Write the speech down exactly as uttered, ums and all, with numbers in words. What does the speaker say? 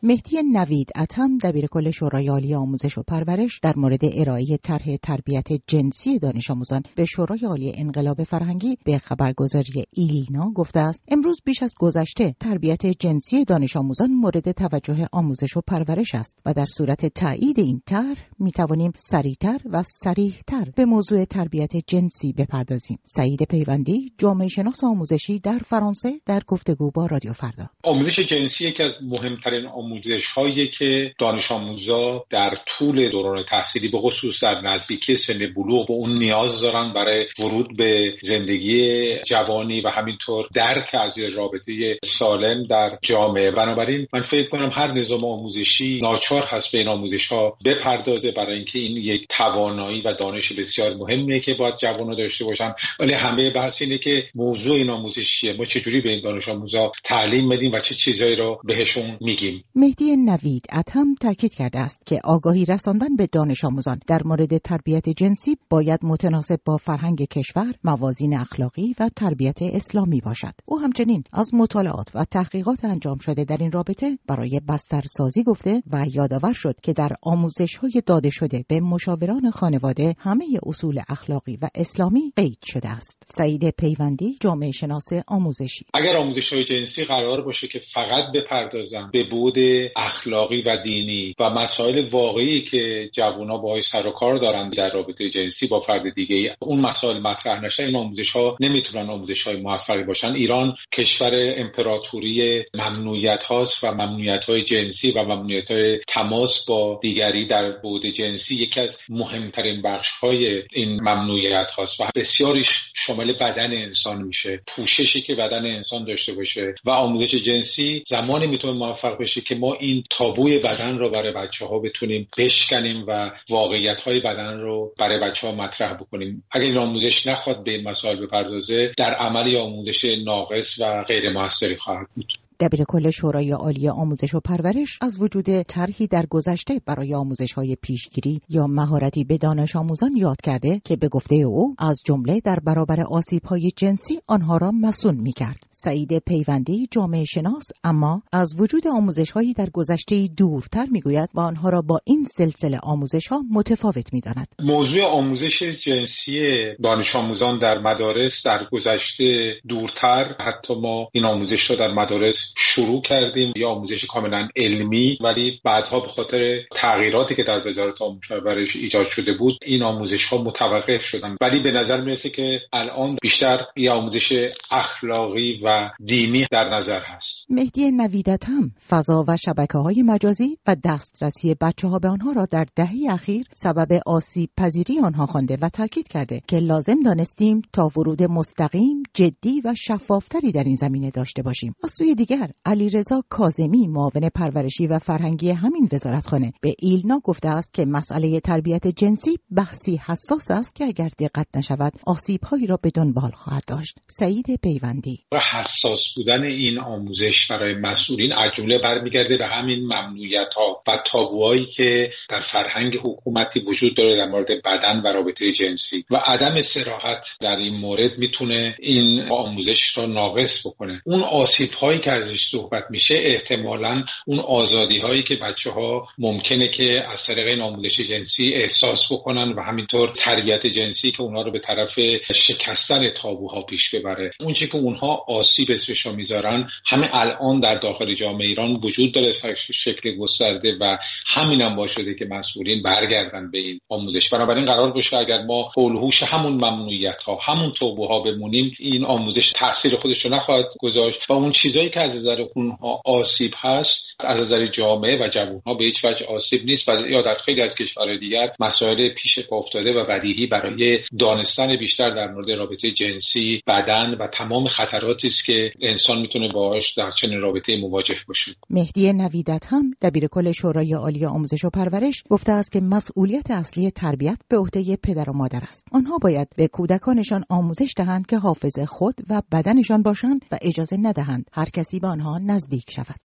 مهدی نوید ادهم دبیرکل شورای عالی آموزش و پرورش در مورد ارائه طرح تربیت جنسی دانش آموزان به شورای عالی انقلاب فرهنگی به خبرگزاری ایلنا گفته است امروز بیش از گذشته تربیت جنسی دانش آموزان مورد توجه آموزش و پرورش است و در صورت تایید این طرح می توانیم سریعتر و صریح‌تر به موضوع تربیت جنسی بپردازیم. سعید پیوندی، جامعه شناس آموزشی در فرانسه، در گفتگو با رادیو فردا. آموزش جنسی یکی از مهمترین آموزش‌هایی که دانش آموزا در طول دوران تحصیلی به خصوص در نزدیکی سن بلوغ به اون نیاز دارن برای ورود به زندگی جوانی و همینطور درک از رابطه سالم در جامعه. بنابراین من فکر کنم هر نظام آموزشی ناچار هست به این آموزش‌ها بپردازه، برای اینکه این یک توانایی و دانش بسیار مهمه که باید جوان‌ها داشته باشن. ولی همه بحث اینه که موضوع این آموزش چیه، ما چجوری به این دانش آموزا تعلیم بدیم و چه چیزایی رو بهشون میگیم. مهدی نوید ادهم تاکید کرده است که آگاهی رساندن به دانش آموزان در مورد تربیت جنسی باید متناسب با فرهنگ کشور، موازین اخلاقی و تربیت اسلامی باشد. او همچنین از مطالعات و تحقیقات انجام شده در این رابطه برای بسترسازی گفته و یادآور شد که در آموزش‌های داده شده به مشاوران خانواده همه اصول اخلاقی و اسلامی قید شده است. سعید پیوندی، جامعه شناس آموزشی: اگر آموزش‌های جنسی قرار باشه که فقط بپردازن به بعد اخلاقی و دینی و مسائل واقعی که جوونا باهاش سر و کار دارن در رابطه جنسی با فرد دیگه، اون مسائل مطرح نشه، این آموزش‌ها نمیتونن آموزش‌های موفقی باشن. ایران کشور امپراتوری ممنوعیت هاست و ممنوعیت های جنسی و ممنوعیت های تماس با دیگری در بعد جنسی یکی از مهمترین بخش های این ممنوعیت هاست و بسیاریش شامل بدن انسان میشه، پوششی که بدن انسان داشته باشه. و آموزش جنسی زمانی میتونه موفق بشه که ما این تابوی بدن رو برای بچه‌ها بتونیم بشکنیم و واقعیت های بدن رو برای بچه‌ها مطرح بکنیم. اگر این آموزش نخواد به این مسائل بپردازه، در عمل آموزش ناقص و غیر موثری خواهد بود. دبیرکل شورای عالی آموزش و پرورش از وجود طرحی در گذشته برای آموزش‌های پیشگیری یا مهارتی به دانش آموزان یاد کرده که به گفته او از جمله در برابر آسیب‌های جنسی آنها را مصون می‌کرد. سعید پیوندی، جامعه شناس، اما از وجود آموزش‌هایی در گذشته دورتر می‌گوید و آنها را با این سلسله آموزش‌ها متفاوت می‌داند. موضوع آموزش جنسی دانش آموزان در مدارس در گذشته دورتر، حتی ما این آموزش را در مدارس شروع کردیم یا آموزش کاملا علمی، ولی بعدها به خاطر تغییراتی که در وزارت آموزش و پرورش ایجاد شده بود این آموزش ها متوقف شدن. ولی به نظر میرسه که الان بیشتر یه آموزش اخلاقی و دینی در نظر هست. مهدی نوید ادهم فضا و شبکه‌های مجازی و دسترسی بچه‌ها به آنها را در دهه اخیر سبب آسیب پذیری آنها خوانده و تاکید کرده که لازم دانستیم تا ورود مستقیم، جدی و شفافتری در این زمینه داشته باشیم. از سوی دیگر علیرضا کاظمی، معاون پرورشی و فرهنگی همین وزارتخانه، به ایلنا گفته است که مسئله تربیت جنسی بحثی حساس است که اگر دقت نشود آسیب‌هایی را به دنبال خواهد داشت. سعید پیوندی: حساس بودن این آموزش برای مسئولین از جمله برمیگرده به همین ممنوعیت‌ها و تابوهایی که در فرهنگ حکومتی وجود داره در مورد بدن و رابطه جنسی و عدم صراحت در این مورد میتونه این آموزش را ناقص بکنه. اون آسیب‌هایی که ازش صحبت میشه احتمالاً اون آزادی‌هایی که بچه‌ها ممکنه که از طریق این آموزش جنسی احساس بکنن و همینطور تربیت جنسی که اونها رو به طرف شکستن تابوها پیش ببره. اون چیزی که اونها آسیب اسمش رو میذارن همه الان در داخل جامعه ایران وجود داره شکل گسترده و همینم باشه که مسئولین برگردن به این آموزش. بنابراین قرار باشه اگر ما هولهوش همون ممنوعیت‌ها، همون تابوها بمونیم، این آموزش تاثیر خودش رو نخواهد گذاشت و اون چیزایی که از نظر اونها آسیب هست از نظر جامعه و جوانها به هیچ وجه آسیب نیست. و یا در خیلی از کشورهای دیگر مسائل پیش پا افتاده و بدیهی برای دانستن بیشتر در مورد رابطه جنسی، بدن و تمام خطراتی است که انسان میتونه باهاش در چنین رابطه مواجه باشه. مهدی نوید ادهم دبیرکل شورای عالی آموزش و پرورش گفته است که مسئولیت اصلی تربیت به عهده پدر و مادر است. آنها باید به کودکانشان آموزش دهند که حافظ خود و بدنشان باشند و اجازه ندهند هر کسی به آنها نزدیک شود.